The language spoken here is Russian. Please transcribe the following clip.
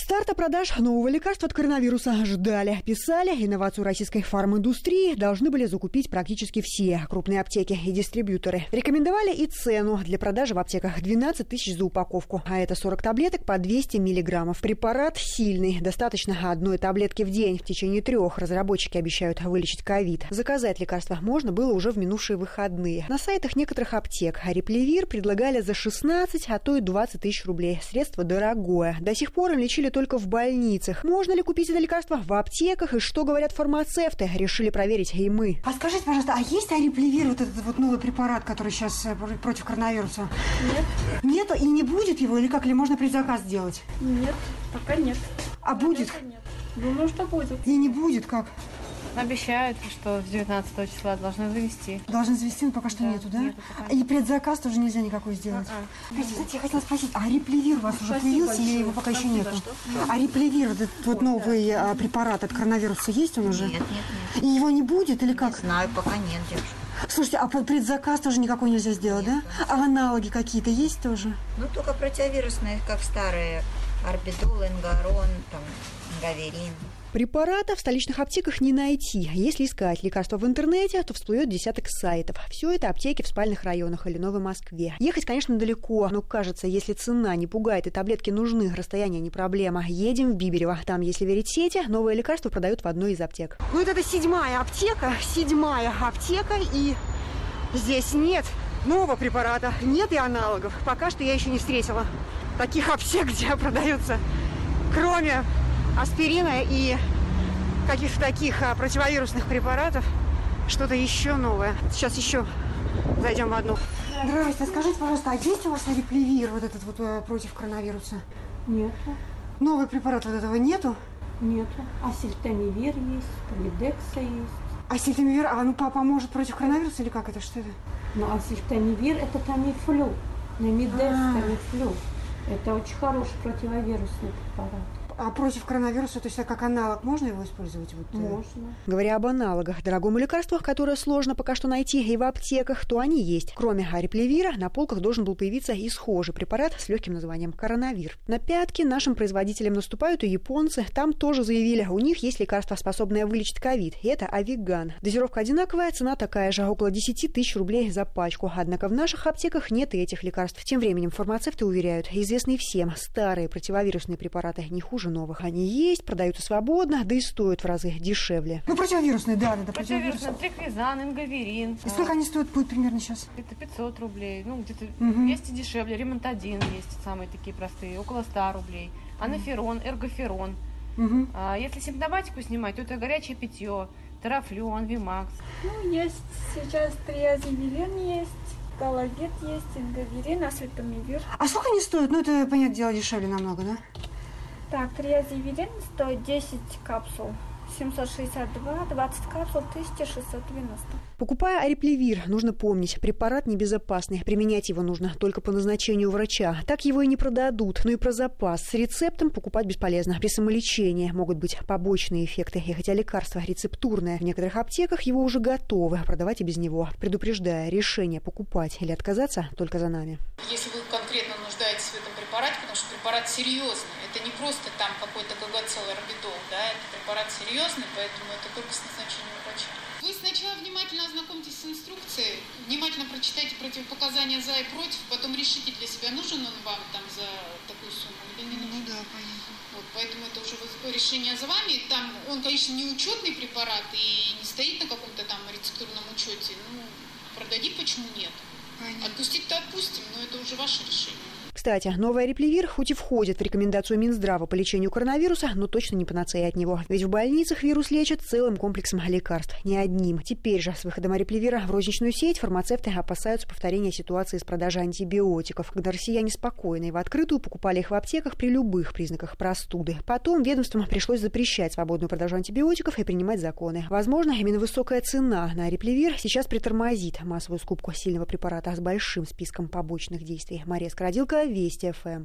Старта продаж нового лекарства от коронавируса ждали. Писали, инновацию российской фарминдустрии должны были закупить практически все крупные аптеки и дистрибьюторы. Рекомендовали и цену для продажи в аптеках 12 тысяч за упаковку, а это 40 таблеток по 200 миллиграммов. Препарат сильный, достаточно одной таблетки в день. В течение 3 разработчики обещают вылечить ковид. Заказать лекарство можно было уже в минувшие выходные. На сайтах некоторых аптек Репливир предлагали за 16, а то и 20 тысяч рублей. Средство дорогое. До сих пор им лечили только в больницах. Можно ли купить это лекарство в аптеках и что говорят фармацевты? Решили проверить и мы. А скажите, пожалуйста, а есть Репливир, вот этот вот новый препарат, который сейчас против коронавируса? Нет. Нету и не будет его? Или как? Или можно предзаказ сделать? Нет, пока нет. А будет? Нет. Думаю, что будет. И не будет, как? Обещают, что с 19 числа должны завести. Должны завести, но пока что нету, да? Нету пока. И предзаказ тоже нельзя никакой сделать. Знаете, я хотела спросить, а Репливир у вас уже появился или его пока еще нету? А Репливир, вот этот вот новый препарат от коронавируса, есть он уже? Нет. И его не будет или как? Не знаю, пока нет, девушка. Слушайте, а предзаказ тоже никакой нельзя сделать, да? А аналоги какие-то есть тоже? Ну, только противовирусные, как старые. Орбидол, Энгарон, там, Гаверин. Препарата в столичных аптеках не найти. Если искать лекарства в интернете, то всплывет десяток сайтов. Все это аптеки в спальных районах или Новой Москве. Ехать, конечно, далеко, но кажется, если цена не пугает и таблетки нужны, расстояние не проблема. Едем в Биберево. Там, если верить сети, новые лекарства продают в одной из аптек. Ну, это 7-я аптека, и здесь нет нового препарата, нет и аналогов. Пока что я еще не встретила таких аптек, где продаются, кроме аспирина и каких-то таких противовирусных препаратов, что-то еще новое. Сейчас еще зайдем в одну. Здравствуйте, скажите, пожалуйста, а есть у вас Репливир, вот этот вот против коронавируса? Нет. Новый препарат вот этого нету? Нету. Ацетамивир есть, Полидекса есть. Ацетамивир, поможет против коронавируса или как это, что это? Но ацетамивир это тамифлю, Намидекс, тамифлю. Это очень хороший противовирусный препарат. А против коронавируса, то есть как аналог, можно его использовать? Можно. Говоря об аналогах дорогому лекарству, которое сложно пока что найти и в аптеках, то они есть. Кроме Репливира, на полках должен был появиться и схожий препарат с легким названием коронавир. На пятки нашим производителям наступают и японцы. Там тоже заявили, у них есть лекарство, способное вылечить ковид. И это Авиган. Дозировка одинаковая, цена такая же, около 10 тысяч рублей за пачку. Однако в наших аптеках нет и этих лекарств. Тем временем фармацевты уверяют, известные всем старые противовирусные препараты не хуже новых. Они есть, продаются свободно, да и стоят в разы дешевле. Ну, противовирусные, да. Противовирусный, Триквизан, Ингаверин. И сколько они стоят будет примерно сейчас? Это 500 рублей, ну, где-то есть и дешевле. Ремонтадин есть, самые такие простые, около 100 рублей. Анаферон, эргоферон. А если симптоматику снимать, то это горячее питье, Терафлю, Анвимакс. Ну, есть сейчас триазивирин есть. Галагет есть, Ингаверин, Ацетамивир. А сколько они стоят? Ну, это, понятное дело, дешевле намного, да? Так, триазивирин стоит 10 капсул. 762, 20 капсул, 1690. Покупая Репливир, нужно помнить, препарат небезопасный. Применять его нужно только по назначению врача. Так его и не продадут. Но и про запас с рецептом покупать бесполезно. При самолечении могут быть побочные эффекты. И хотя лекарство рецептурное, в некоторых аптеках его уже готовы продавать и без него. Предупреждая, решение покупать или отказаться только за нами. Если вы конкретно нуждаетесь в этом препарате, потому что препарат серьезный, это не просто там какой-то КГЦ, орбидол, да, это препарат серьезный, поэтому это только с назначением врача. Вы сначала внимательно ознакомьтесь с инструкцией, внимательно прочитайте противопоказания за и против, потом решите для себя, нужен он вам там за такую сумму или не нужен. Ну да, понятно. Вот, поэтому это уже решение за вами. Там он, конечно, не учетный препарат и не стоит на каком-то там рецептурном учете. Ну, продадим, почему нет? Понятно. Отпустить-то отпустим, но это уже ваше решение. Кстати, новый Репливир хоть и входит в рекомендацию Минздрава по лечению коронавируса, но точно не панацея от него. Ведь в больницах вирус лечат целым комплексом лекарств, не одним. Теперь же с выходом Репливира в розничную сеть фармацевты опасаются повторения ситуации с продажей антибиотиков, когда россияне спокойно и в открытую покупали их в аптеках при любых признаках простуды. Потом ведомствам пришлось запрещать свободную продажу антибиотиков и принимать законы. Возможно, именно высокая цена на Репливир сейчас притормозит массовую скупку сильного препарата с большим списком побочных действий. Мария Скородилка, Вести ФМ.